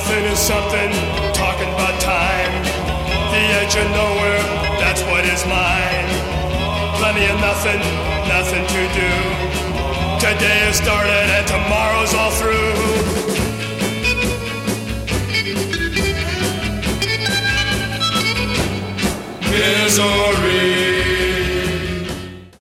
Nothing is something, talking about time. The edge of nowhere, that's what is mine. Plenty of nothing, nothing to do. Today has started and tomorrow's all through. Misery.